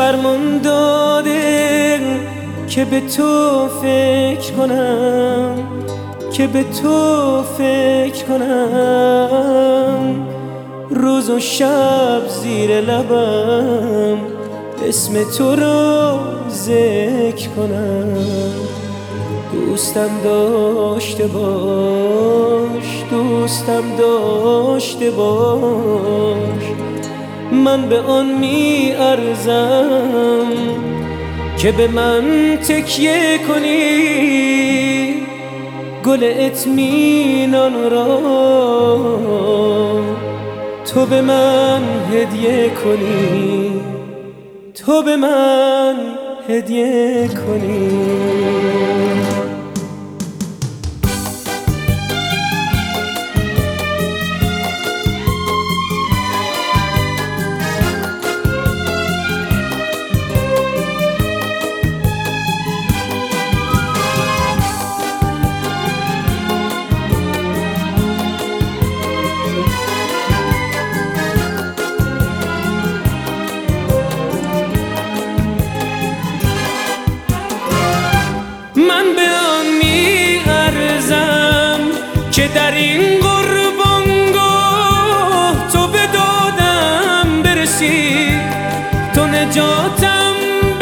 فرمان داده که به تو فکر کنم، که به تو فکر کنم، روز و شب زیر لبم اسم تو رو ذکر کنم. دوستم داشته باش، دوستم داشته باش، من به آن می ارزم که به من تکیه کنی، گل اطمینان را تو به من هدیه کنی، تو به من هدیه کنی. من به آن می ارزم که در این قربانگاه تو به دادم برسی، تو نجاتم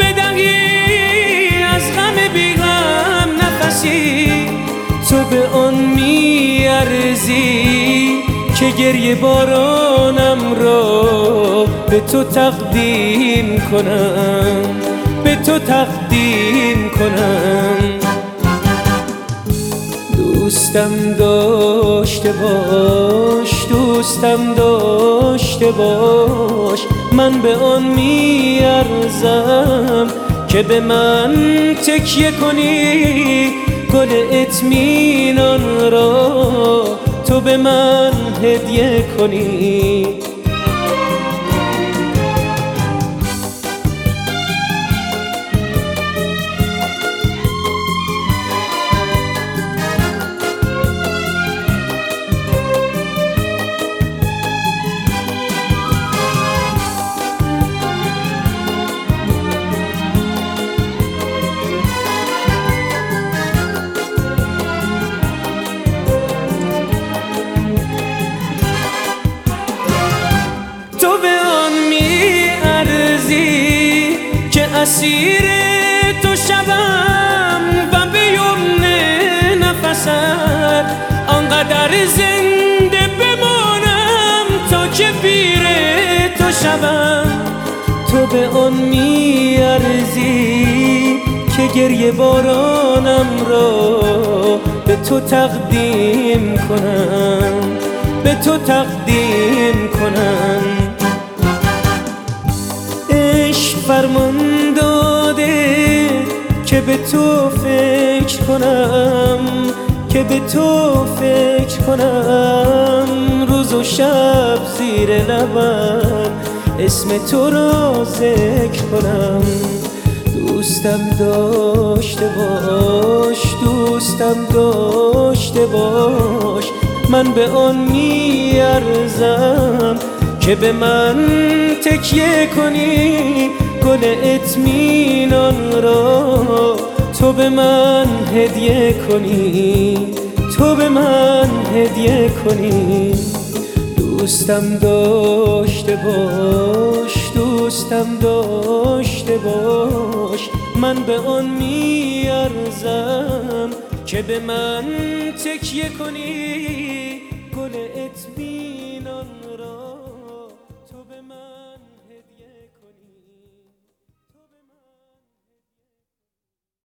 بدهی از غم بی غم نفسی. تو به آن می ارزی که گریه بارانم را به تو تقدیم کنم، به تو تقدیم کنم. دوستم داشته باش، دوستم داشته باش، من به آن می ارزم که به من تکیه کنی، گل اطمینان را تو به من هدیه کنی. تو به آن می ارزی که اسیر تو شوم و به یمن نفست آنقدر زنده بمانم تا که پیر تو شوم. تو به آن می ارزی که گریه بارانم را به تو تقدیم کنم، به تو تقدیم کنم. عشق فرمان داده که به تو فکر کنم، که به تو فکر کنم، روز و شب زیر لبم اسم تو رو ذکر کنم. دوستم داشته باش، دوستم داشته باش، من به آن می ارزم که به من تکیه کنی، گل اطمینان را تو به من هدیه کنی، تو به من هدیه کنی. دوستم داشته باش، دوستم داشته باش، من به آن می ارزم که به من تکیه کنی، گل اطمینان